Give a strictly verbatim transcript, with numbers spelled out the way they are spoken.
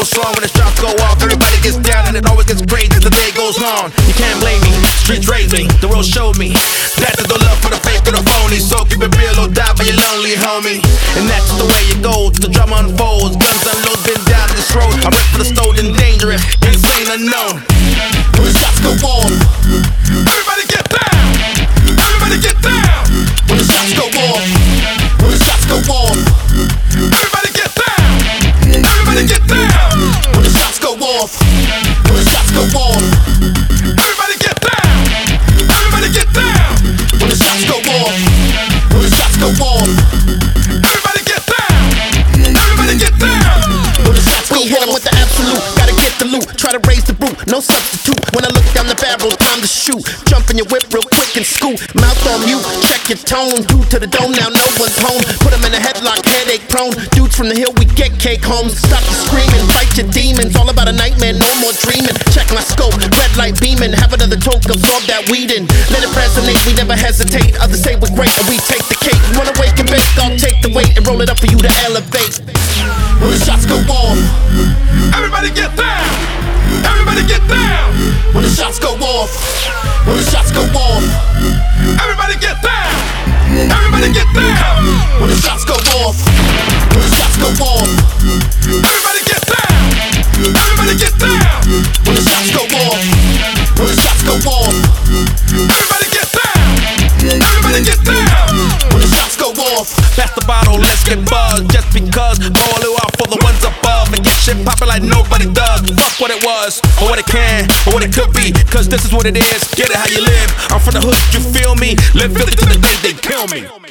goes strong when the shots go off. Everybody gets down and it always gets crazy as the day goes on. You can't blame me, streets raised me, the road showed me that there's no love for the fake or the phony. So keep it real or die by your lonely homie. And that's the way it goes, the drama unfolds. Guns unload, been down this road. I rep for the stolen, dangerous, insane, unknown. When the shots go off, everybody get down. Everybody get down. When the shots go off, when the shots go off, everybody get down. Everybody get down. When the shots go off, when the shots go off, everybody get down. Everybody get down. When the shots go off, when the shots go off, everybody get down. Everybody get down. When the shots go off, we hit 'em with the absolute. Gotta get the loot, try to raise the brute, no substitute. When I look down the barrel, time to shoot. Jump in your whip real quick and scoot. Mouth on mute, check your tone. Due to the dome, now no one's home. Put 'em in a headlock, headache prone. Dudes from the hill, we get cake homes. Stop the screaming, fight your demons. All about a nightmare, no more dreaming. Check my scope, red light beaming. Have another toke, absorb that weed in. Let it resonate, we never hesitate. Others say we're great and we take the cake. You wanna wake and bake, I'll take the weight and roll it up for you to elevate. When the shots go off, everybody get down. Everybody get down. When the shots go off, when the shots go off, everybody get down. Everybody get down. When the shots go off, when the shots go off, everybody get down. Everybody get down. When the shots go off, when the shots go off, everybody get down. Everybody get down. When the shots go off, pass the bottle, let's get buzzed. Just because all it out for the ones above and get shit poppin' like nobody does. Fuck what it was, or what it can, or what it could be. Cause this is what it is, get it how you live. I'm from the hood, you feel me? Live filthy to the day they kill me.